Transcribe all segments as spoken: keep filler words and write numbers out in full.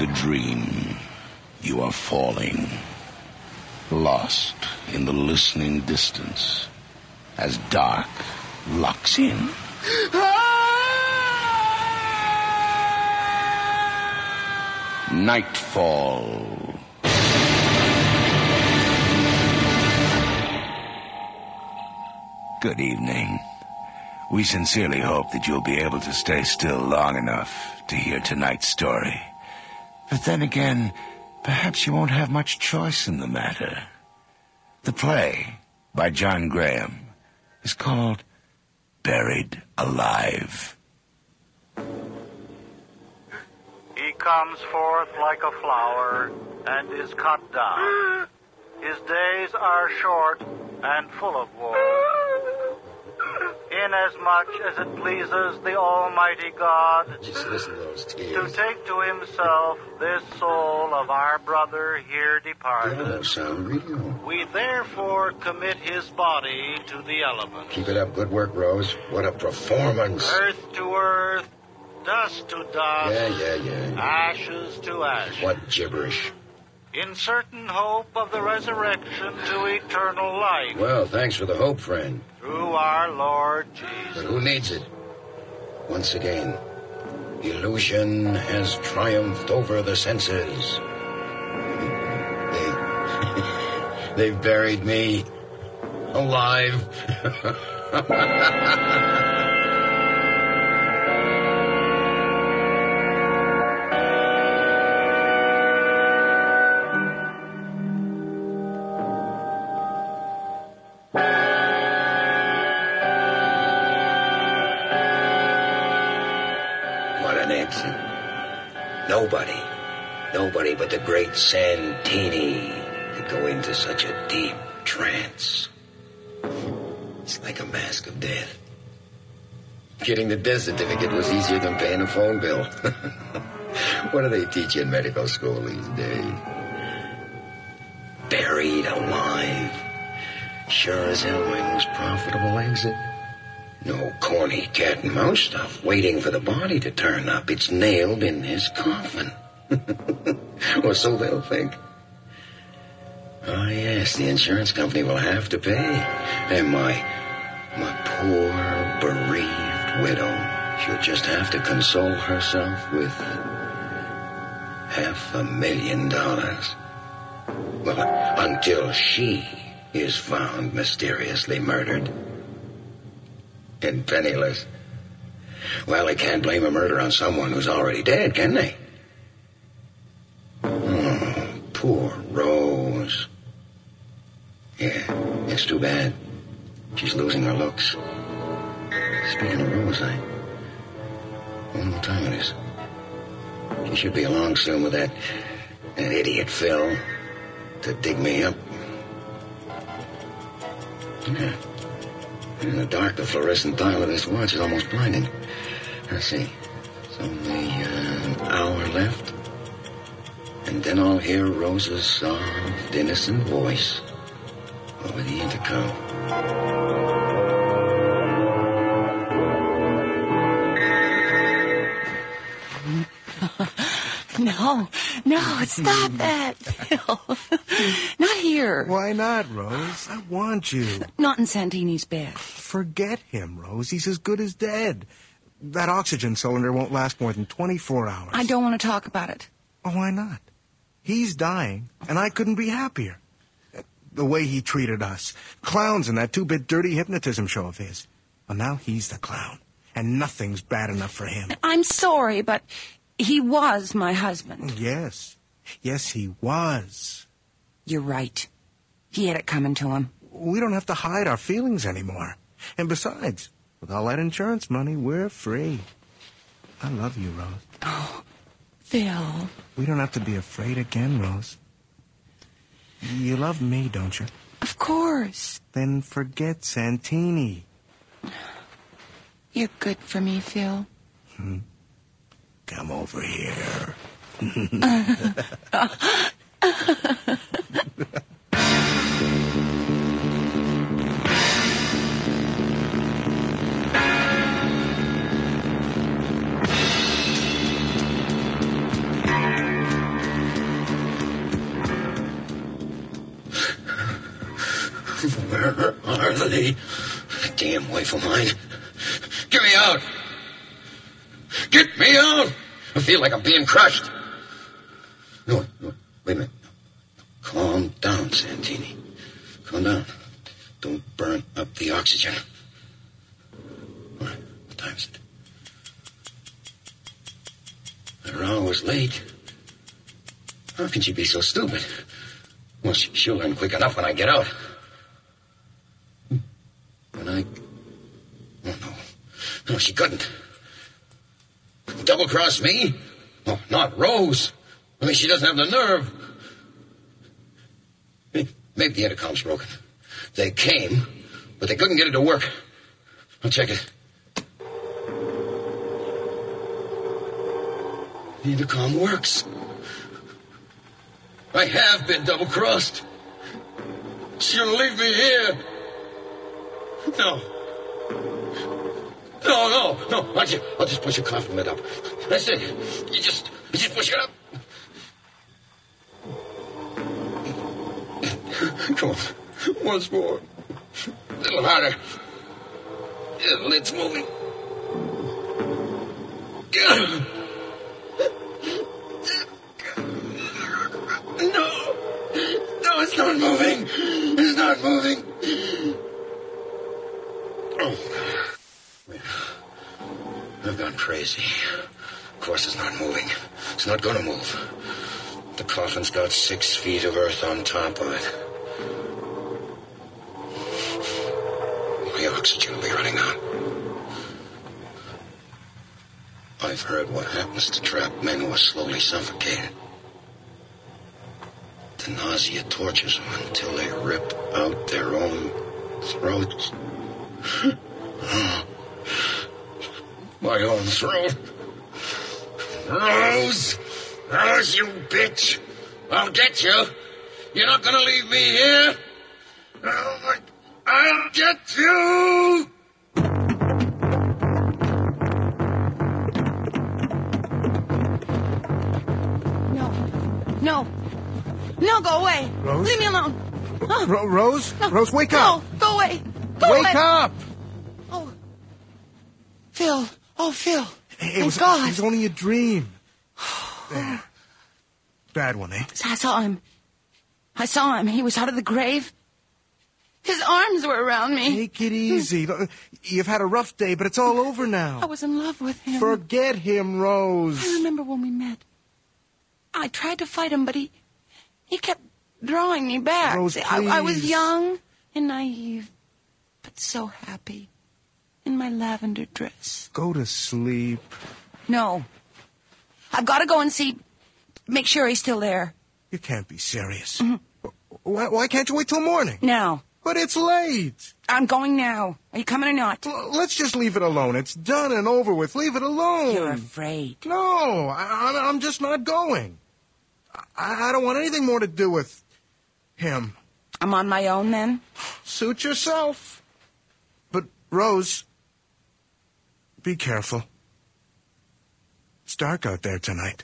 dream. You are falling, lost in the listening distance as dark locks in. Nightfall. Good evening. We sincerely hope that you'll be able to stay still long enough to hear tonight's story. But then again, perhaps you won't have much choice in the matter. The play, by John Graham, is called Buried Alive. He comes forth like a flower and is cut down. His days are short and full of woe. Inasmuch as it pleases the Almighty God Just listen to those to tears. take to himself this soul of our brother here They departed, don't sound real. we therefore commit his body to the elements. Keep it up. Good work, Rose. What a performance. Earth to earth, dust to dust, Yeah, yeah, yeah. ashes to ashes. What gibberish. In certain hope of the resurrection to eternal life Well, thanks for the hope, friend. through our Lord But Jesus. who needs it? Once again, illusion has triumphed over the senses. They, they've buried me alive. Nobody, nobody but the great Santini could go into such a deep trance. It's like a mask of death. Getting the death certificate was easier than paying a phone bill. What do they teach you in medical school these days? Buried alive. Sure as hell my most profitable exit. No corny cat and mouse stuff waiting for the body to turn up. It's nailed in his coffin. Or so they'll think. Oh, yes, the insurance company will have to pay. And my, my poor, bereaved widow, she'll just have to console herself with half a million dollars. Well, until she is found mysteriously murdered and penniless. Well, they can't blame a murder on someone who's already dead, can they? Oh, poor Rose. Yeah, it's too bad. She's losing her looks. Speaking of Rose, I wonder what time it is. She should be along soon with that, that idiot Phil to dig me up. Yeah. In the dark, the fluorescent dial of this watch is almost blinding. Let's see. It's only uh, an hour left. And then I'll hear Rose's soft, innocent voice over the intercom. No, no, stop that, Phil. Not here. Why not, Rose? I want you. Not in Santini's bed. Forget him, Rose. He's as good as dead. That oxygen cylinder won't last more than twenty-four hours. I don't want to talk about it. Oh, why not? He's dying, and I couldn't be happier. The way he treated us. Clowns in that two-bit dirty hypnotism show of his. Well, now he's the clown, and nothing's bad enough for him. I'm sorry, but he was my husband. Yes. Yes, he was. You're right. He had it coming to him. We don't have to hide our feelings anymore. And besides, with all that insurance money, we're free. I love you, Rose. Oh, Phil. We don't have to be afraid again, Rose. You love me, don't you? Of course. Then forget Santini. You're good for me, Phil. Hmm. Come over here. Damn wife of mine. Get me out. Get me out. I feel like I'm being crushed. No, no, wait a minute. Calm down, Santini. Calm down. Don't burn up the oxygen. All right, what time is it? Her hour's late. How can she be so stupid? Well, she, she'll learn quick enough when I get out. When I... Oh, no. No, she couldn't. Double-cross me? Oh, not Rose. I mean, she doesn't have the nerve. Maybe the intercom's broken. They came, but they couldn't get it to work. I'll check it. The intercom works. I have been double-crossed. She'll leave me here. No. No, no, no. I'll just, I'll just push your coffin lid up. That's it. You just, you just push it up. Come on. Once more. A little harder. Yeah, the lid's moving. No. No, it's not moving. It's not moving. Oh. Wait. I've gone crazy. Of course it's not moving. It's not going to move. The coffin's got six feet of earth on top of it. The oxygen will be running out. I've heard what happens to trapped men who are slowly suffocated. The nausea tortures them until they rip out their own throats. My own throat. Rose! Rose, you bitch! I'll get you. You're not gonna leave me here. Oh, I'll get you! No. No. No, go away. Rose? Leave me alone. Oh. Ro- Rose? No. Rose, wake no. up. Go away. Go Wake away. up! Oh. Phil. Oh, Phil. Hey, it Thank was, God. it was only a dream. There. Bad one, eh? I saw him. I saw him. He was out of the grave. His arms were around me. Take it easy. You've had a rough day, but it's all over now. I was in love with him. Forget him, Rose. I remember when we met. I tried to fight him, but he he kept drawing me back. Rose, I, I was please. young and naive, but so happy in my lavender dress. Go to sleep. No. I've got to go and see, make sure he's still there. You can't be serious. Mm-hmm. Why, why can't you wait till morning? Now. But it's late. I'm going now. Are you coming or not? L- let's just leave it alone. It's done and over with. Leave it alone. You're afraid. No, I, I, I'm just not going. I, I don't want anything more to do with him. I'm on my own then? Suit yourself. But, Rose, be careful. It's dark out there tonight.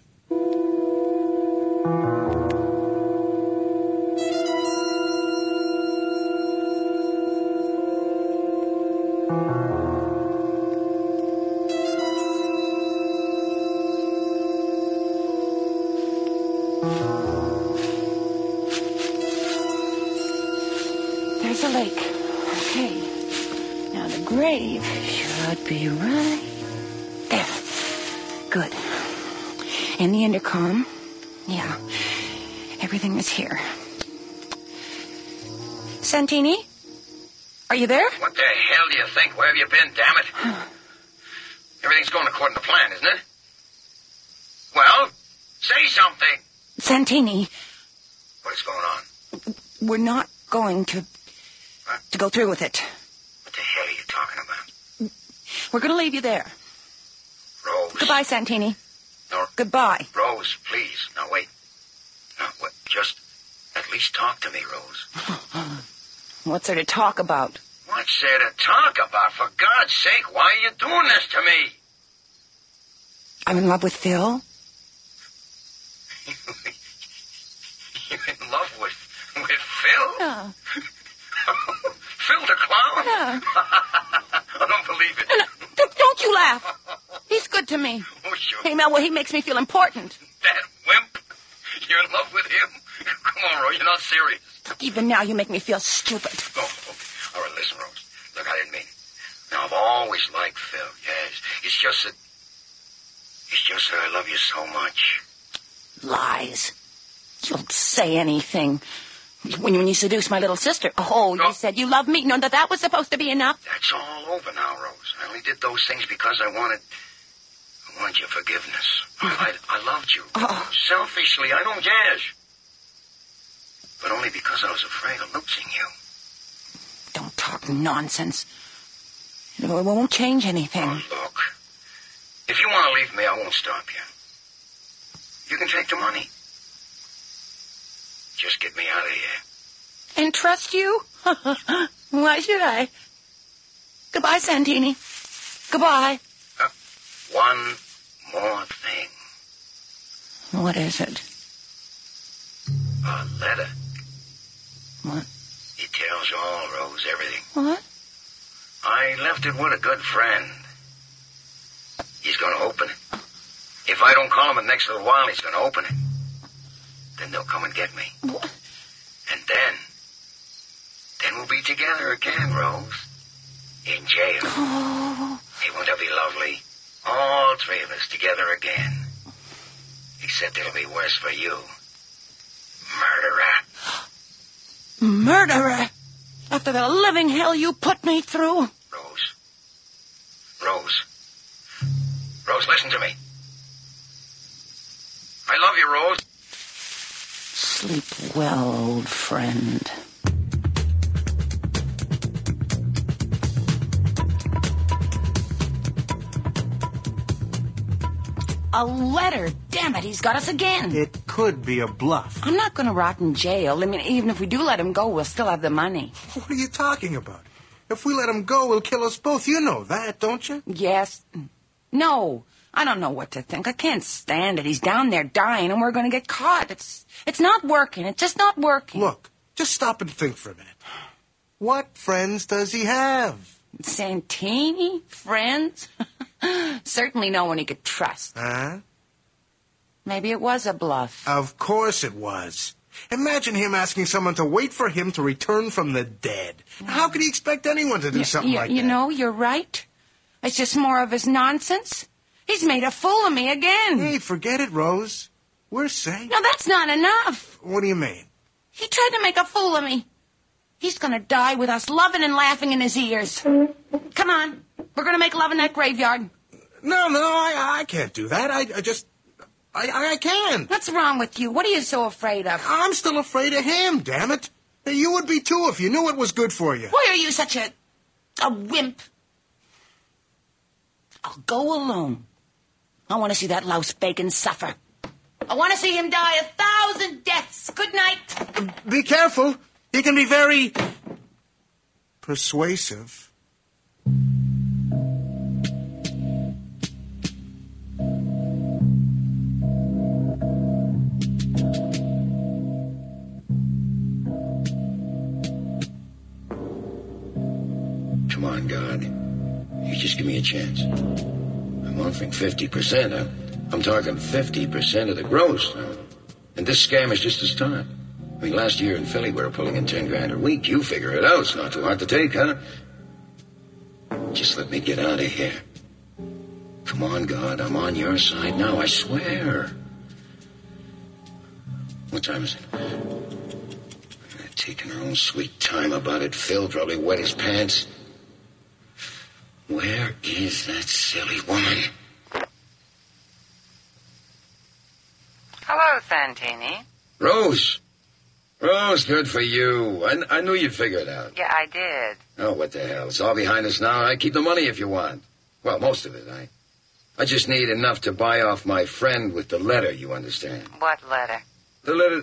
There's a lake. Okay. Now the grave should be right there. Good. And the intercom. Yeah. Everything is here. Santini? Are you there? What the hell do you think? Where have you been, damn it? Everything's going according to plan, isn't it? Well, say something. Santini, What is going on? we're not going to What? to go through with it. What the hell are you talking about? We're going to leave you there. Rose. Goodbye, Santini. No, Goodbye. Rose, please. Now, wait. Now, what? Just at least talk to me, Rose. What's there to talk about? What's there to talk about? For God's sake, why are you doing this to me? I'm in love with Phil. You're in love with, with Phil? Yeah. Phil the clown? Yeah. I don't believe it. No, no, don't- don't you laugh. He's good to me. Oh, sure. Hey, Mel, well, he makes me feel important. That wimp? You're in love with him? Come on, Rose, you're not serious. Even now, you make me feel stupid. Oh, okay. All right, listen, Rose. Look, I didn't mean it. Now, I've always liked Phil, yes. It's just that... It's just that I love you so much. Lies. You don't say anything. When you, when you seduced my little sister, oh, No. you said you love me. No, that that was supposed to be enough. That's all over now, Rose. I only did those things because I wanted... I wanted your forgiveness. I, I loved you. Oh. Selfishly, I don't guess. But only because I was afraid of losing you. Don't talk nonsense. It won't change anything. Oh, look. If you want to leave me, I won't stop you. You can take the money. Just get me out of here. And trust you? Why should I? Goodbye, Santini. Goodbye. Uh, one more thing. What is it? A letter. What? It tells all, Rose, everything. What? I left it with a good friend. He's going to open it. If I don't call him in the next little while, he's going to open it. Then they'll come and get me. What? And then, then we'll be together again, Rose. In jail. Oh, Hey, won't that be lovely? All three of us together again. Except it'll be worse for you. Murderer. murderer! After the living hell you put me through. Rose. Rose. Rose, listen to me. I love you, Rose. Sleep well, old friend. A letter. Damn it, he's got us again. It could be a bluff. I'm not going to rot in jail. I mean, even if we do let him go, we'll still have the money. What are you talking about? If we let him go, he'll kill us both. You know that, don't you? Yes. No. I don't know what to think. I can't stand it. He's down there dying, and we're going to get caught. It's it's not working. It's just not working. Look, just stop and think for a minute. What friends does he have? Santini? Friends? Certainly no one he could trust. Huh? Maybe it was a bluff. Of course it was. Imagine him asking someone to wait for him to return from the dead. How could he expect anyone to do Y- something y- like you that? know, you're right. It's just more of his nonsense. He's made a fool of me again. Hey, forget it, Rose. We're safe. No, that's not enough. What do you mean? He tried to make a fool of me. He's going to die with us loving and laughing in his ears. Come on. We're going to make love in that graveyard. No, no, I, I can't do that. I, I just... I, I, I can't. What's wrong with you? What are you so afraid of? I'm still afraid of him, damn it. Hey, you would be too if you knew it was good for you. Why are you such a... a wimp? I'll go alone. I want to see that louse bacon suffer. I want to see him die a thousand deaths. Good night. Be careful. He can be very... persuasive. Come on, God. You just give me a chance. I'm offering fifty percent. I'm, I'm talking fifty percent of the gross. And this scam is just a start. I mean, last year in Philly, we were pulling in ten grand a week. You figure it out. It's not too hard to take, huh? Just let me get out of here. Come on, God. I'm on your side now. I swear. What time is it? They're taking her own sweet time about it. Phil probably wet his pants. Where is that silly woman? Hello, Santini. Rose. Rose, good for you. I, I knew you'd figure it out. Yeah, I did. Oh, what the hell. It's all behind us now. I keep the money if you want. Well, most of it. I, I just need enough to buy off my friend with the letter, you understand? What letter? The letter...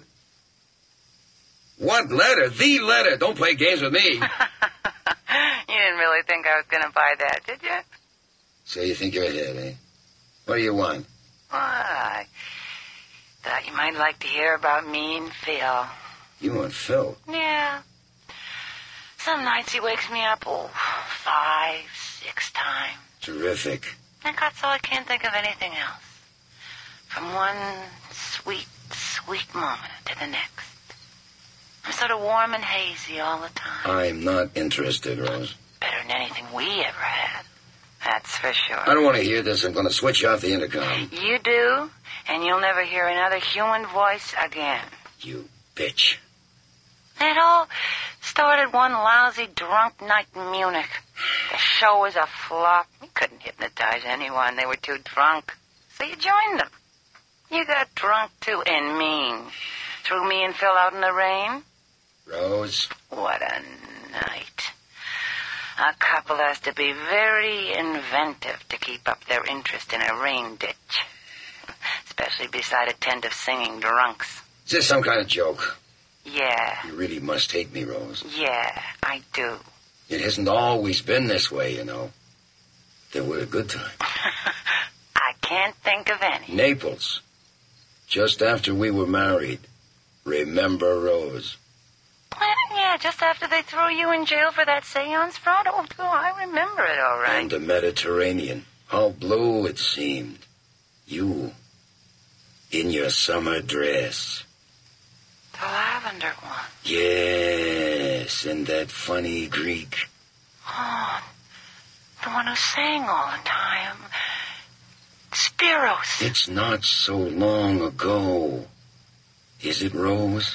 What letter? The letter. Don't play games with me. You didn't really think I was going to buy that, did you? So you think you're ahead, eh? What do you want? Well, I thought you might like to hear about me and Phil. You want Phil. Yeah. Some nights he wakes me up, oh, five, six times. Terrific. And God, so I can't think of anything else. From one sweet, sweet moment to the next. I'm sort of warm and hazy all the time. I'm not interested, Rose. Better than anything we ever had. That's for sure. I don't want to hear this. I'm going to switch off the intercom. You do, and you'll never hear another human voice again. You bitch. It all started one lousy drunk night in Munich. The show was a flop. You couldn't hypnotize anyone. They were too drunk. So you joined them. You got drunk, too, and mean. Threw me and Phil out in the rain. Rose. What a night. A couple has to be very inventive to keep up their interest in a rain ditch. Especially beside attentive singing drunks. Is this some kind of joke? Yeah. You really must hate me, Rose. Yeah, I do. It hasn't always been this way, you know. There were a good time. I can't think of any. Naples. Just after we were married. Remember, Rose? Well, yeah, just after they threw you in jail for that seance fraud. Oh, oh, I remember it all right. And the Mediterranean. How blue it seemed. You, in your summer dress. The lavender one. Yes, and that funny Greek. Oh, the one who sang all the time. Spiros. It's not so long ago. Is it, Rose?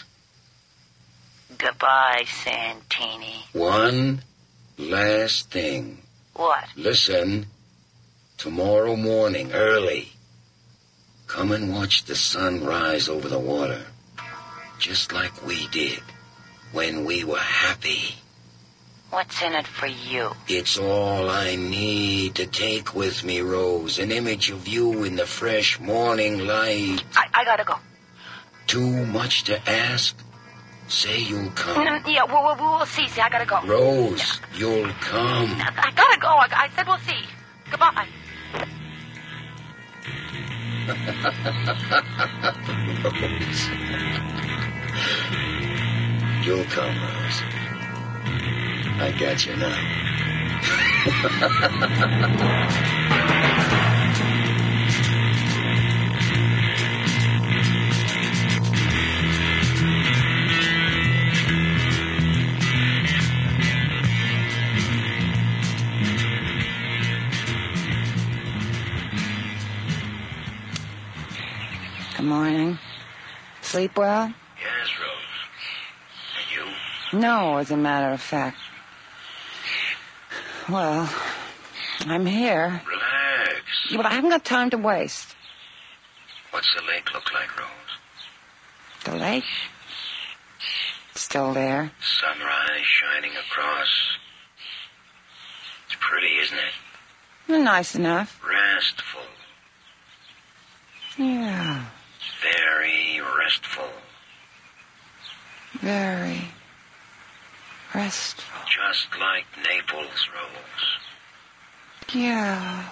Goodbye, Santini. One last thing. What? Listen. Tomorrow morning, early. Come and watch the sun rise over the water. Just like we did when we were happy. What's in it for you? It's all I need to take with me, Rose. An image of you in the fresh morning light. I, I gotta go. Too much to ask? Say you'll come. Mm, yeah, we'll, we'll, we'll see. See, I gotta go. Rose, you'll come. I, I gotta go. I, I said we'll see. Goodbye. Rose. You'll come, Rose. I got you now. Good morning. Sleep well? Yes, Rose. And you? No, as a matter of fact. Well, I'm here. Relax. Yeah, but I haven't got time to waste. What's the lake look like, Rose? The lake? Still there? Sunrise shining across. It's pretty, isn't it? Nice enough. Restful. Yeah. Very restful. Very restful. Just like Naples, Rose. Yeah.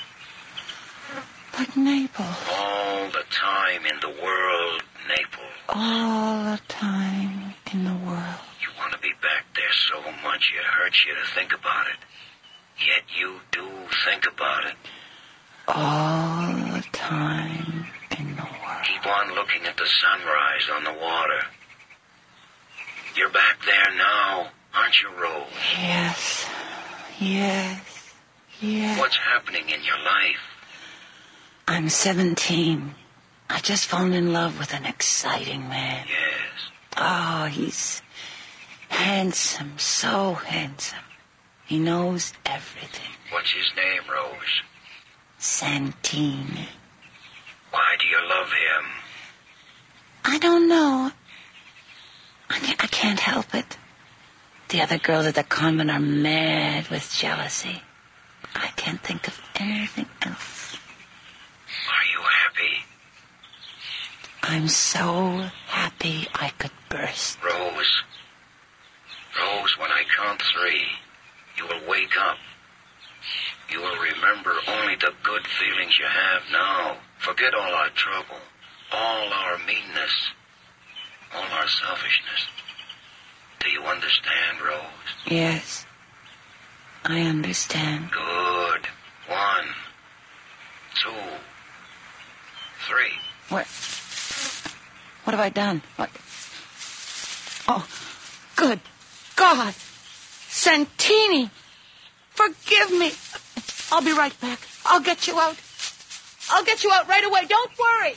Like Naples. All the time in the world, Naples. All the time in the world. You want to be back there so much it hurts you to think about it. Yet you do think about it. All the time in the world. Keep on looking at the sunrise on the water. You're back there now, aren't you, Rose? Yes. Yes. Yes. What's happening in your life? I'm seventeen. I just fallen in love with an exciting man. Yes. Oh, he's handsome, so handsome. He knows everything. What's his name, Rose? Santini. Why do you love him? I don't know. I can't, I can't help it. The other girls at the convent are mad with jealousy. I can't think of anything else. Are you happy? I'm so happy I could burst. Rose. Rose, when I count three, you will wake up. You will remember only the good feelings you have now. Forget all our trouble, all our meanness, all our selfishness. Do you understand, Rose? Yes. I understand. Good. One, two, three. What? What have I done? What? Oh, good God. Santini. Forgive me. I'll be right back. I'll get you out. I'll get you out right away. Don't worry.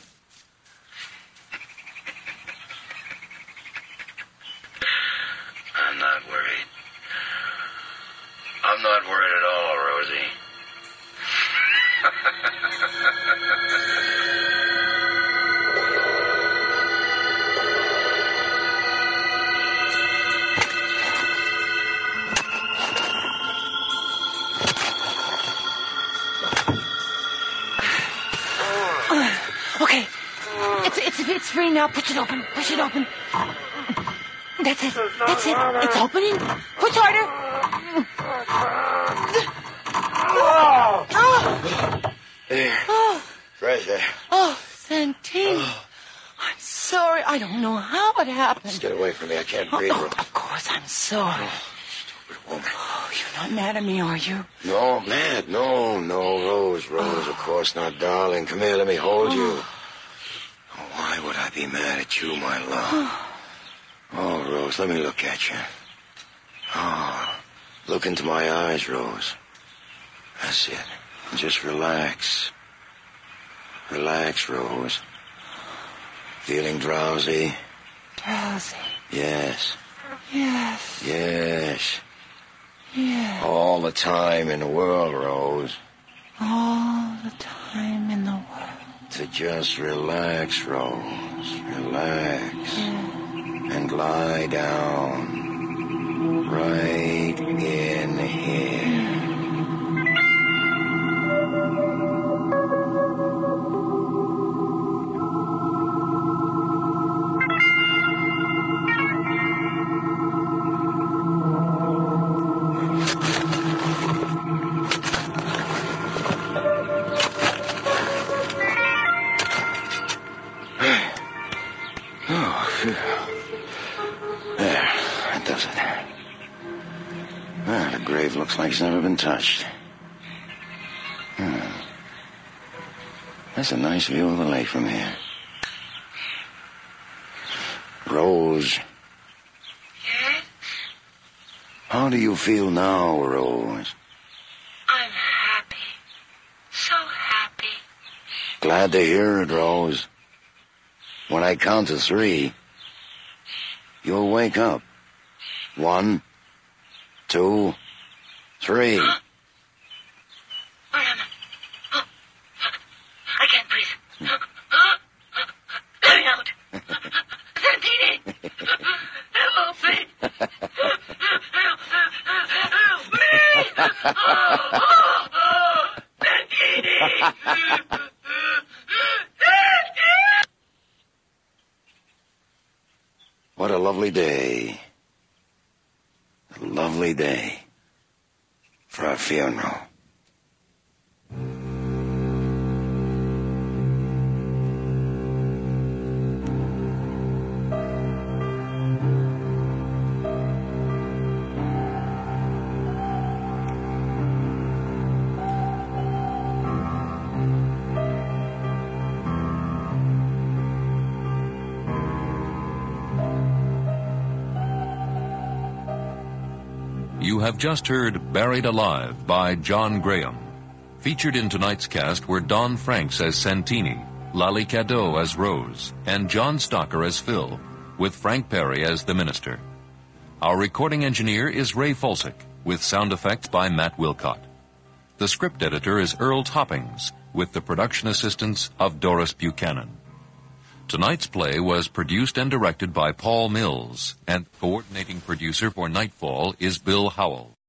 I'm not worried. I'm not worried at all, Rosie. Okay. It's, it's, it's free now. Push it open. Push it open. That's it. That's it. It's opening. Push harder. Oh. There. Oh. Fresh air. Oh, Santini. Oh. I'm sorry. I don't know how it happened. Just get away from me. I can't breathe. Oh, of course, I'm sorry. Oh, stupid woman. Oh, you're not mad at me, are you? No, mad. No, no, Rose. Rose, oh. Of course not, darling. Come here. Let me hold oh. you. Oh, why would I be mad at you, my love? Oh. Oh, Rose, let me look at you. Oh, look into my eyes, Rose. That's it. Just relax. Relax, Rose. Feeling drowsy? Drowsy? Yes. Yes. Yes. Yes. All the time in the world, Rose. All the time in the world. To just relax, Rose. Relax. Yes. And lie down right in here. Oh, phew. There, that does it. Well, the grave looks like it's never been touched. Hmm. That's a nice view of the lake from here. Rose. Yes? How do you feel now, Rose? I'm happy. So happy. Glad to hear it, Rose. When I count to three, you'll wake up. One, two, three. Huh? Where am I? Oh, I can't breathe. Let me out. Santini! Help me! Help me! Oh, oh, oh, Santini! What a lovely day. A lovely day for a funeral. You have just heard Buried Alive by John Graham. Featured in tonight's cast were Don Franks as Santini, Lally Cadeau as Rose, and John Stocker as Phil, with Frank Perry as the minister. Our recording engineer is Ray Folsick, with sound effects by Matt Wilcott. The script editor is Earl Toppings, with the production assistance of Doris Buchanan. Tonight's play was produced and directed by Paul Mills, and coordinating producer for Nightfall is Bill Howell.